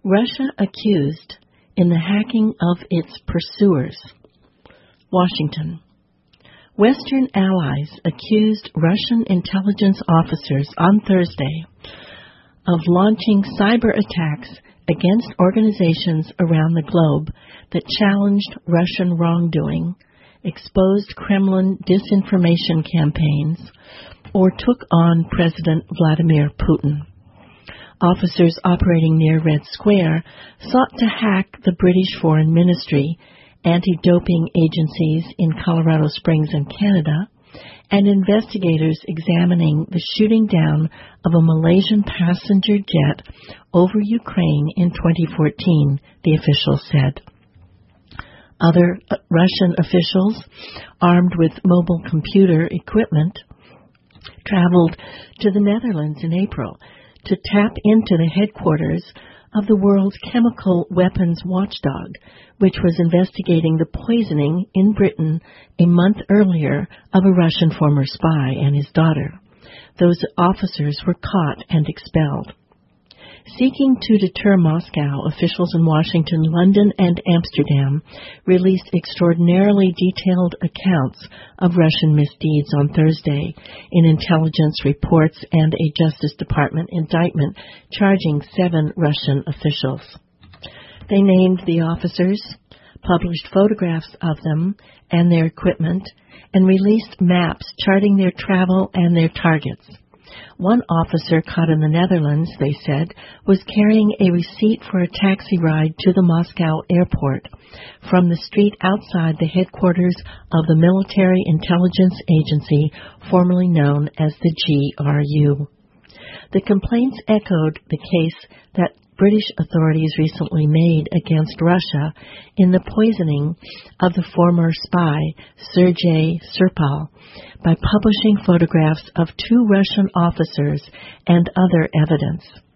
Russia accused in the hacking of its pursuers. Washington. Western allies accused Russian intelligence officers on Thursday of launching cyber attacks against organizations around the globe that challenged Russian wrongdoing, exposed Kremlin disinformation campaigns, or took on President Vladimir Putin. Officers operating near Red Square sought to hack the British Foreign Ministry, anti-doping agencies in Colorado Springs and Canada, and investigators examining the shooting down of a Malaysian passenger jet over Ukraine in 2014, the official said. Other Russian officials, armed with mobile computer equipment, traveled to the Netherlands in April to tap into the headquarters of the world's chemical weapons watchdog, which was investigating the poisoning in Britain a month earlier of a Russian former spy and his daughter. Those officers were caught and expelled. Seeking to deter Moscow, officials in Washington, London, and Amsterdam released extraordinarily detailed accounts of Russian misdeeds on Thursday in intelligence reports and a Justice Department indictment charging 7 Russian officials. They named the officers, published photographs of them and their equipment, and released maps charting their travel and their targets. One officer caught in the Netherlands, they said, was carrying a receipt for a taxi ride to the Moscow airport from the street outside the headquarters of the Military Intelligence Agency, formerly known as the GRU. The complaints echoed the case that British authorities recently made against Russia in the poisoning of the former spy, Sergei Skripal, by publishing photographs of 2 Russian officers and other evidence.